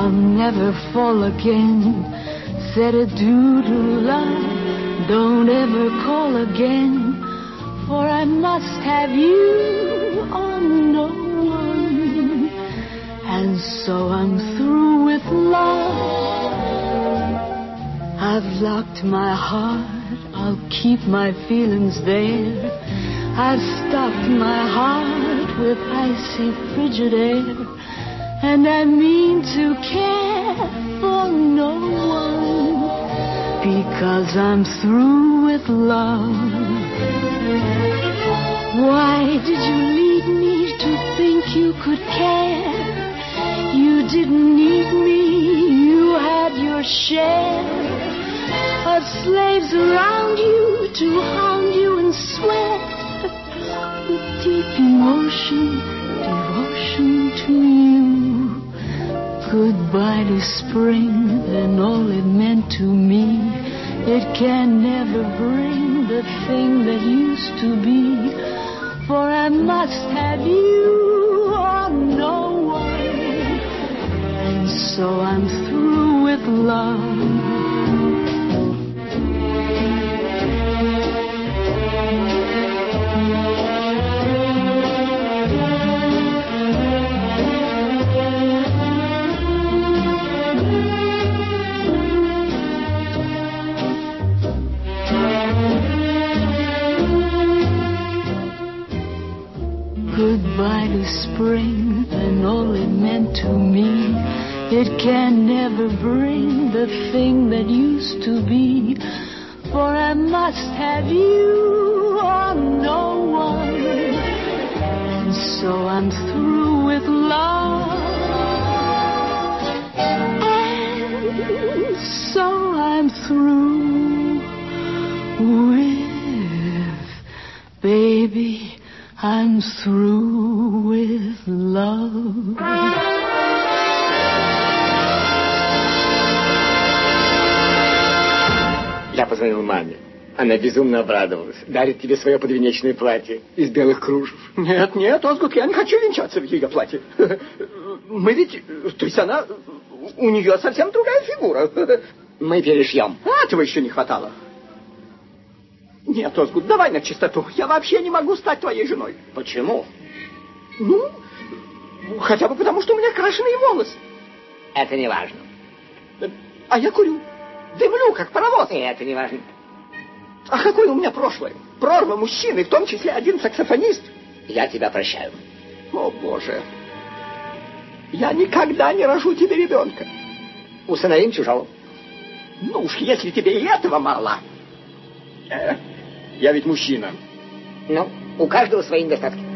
I'll never fall again. Said adieu to love, don't ever call again, for I must have you on no one. And so I'm through with love. I've locked my heart, I'll keep my feelings there. I've stopped my heart with icy frigid air, and I mean to care for no one, because I'm through with love. Why did you lead me to think you could care? You didn't need me, you had your share of slaves around you to hound you and sweat with deep emotion, devotion to you. Goodbye to spring and all it meant to me. It can never bring the thing that used to be, for I must have you or no one. And so I'm through with love. Goodbye to spring and all it meant to me. It can never bring the thing that used to be, for I must have you or no one. And so I'm through with love. And so I'm through with, baby, I'm through with love. Я позвонил маме. Она безумно обрадовалась. Дарит тебе свое подвенечное платье из белых кружев. Нет, нет, Озгут, я не хочу венчаться в ее платье. Мы ведь... То есть она... У нее совсем другая фигура. Мы перешьем. Этого еще не хватало. Нет, Озгут, давай на чистоту. Я вообще не могу стать твоей женой. Почему? Ну, хотя бы потому, что у меня крашеные волосы. Это не важно. А я курю. Дымлю, как паровоз. И это не важно. А какое у меня прошлое? Прорва мужчины, в том числе один саксофонист. Я тебя прощаю. О, Боже. Я никогда не рожу тебе ребенка. Усыновим чужого. Ну уж, если тебе и этого мало. Я ведь мужчина. Ну, у каждого свои недостатки.